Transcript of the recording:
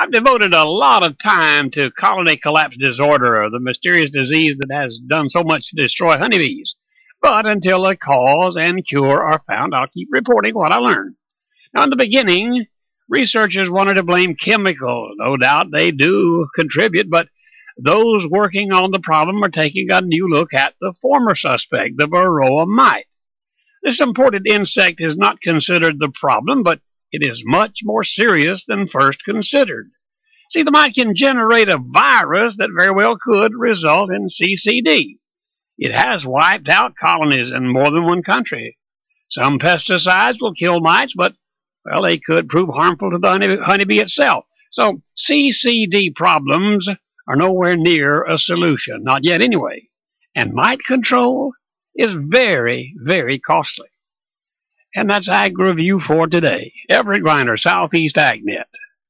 I've devoted a lot of time to colony collapse disorder, the mysterious disease that has done so much to destroy honeybees. But until a cause and cure are found, I'll keep reporting what I learn. Now, in the beginning, researchers wanted to blame chemicals. No doubt they do contribute, but those working on the problem are taking a new look at the former suspect, the Varroa mite. This imported insect is not considered the problem, but it is much more serious than first considered. See, the mite can generate a virus that very well could result in CCD. It has wiped out colonies in more than one country. Some pesticides will kill mites, but, well, they could prove harmful to the honeybee itself. So CCD problems are nowhere near a solution, not yet anyway. And mite control is very, very costly. And that's Ag Review for today. Everett Griner, Southeast AgNet.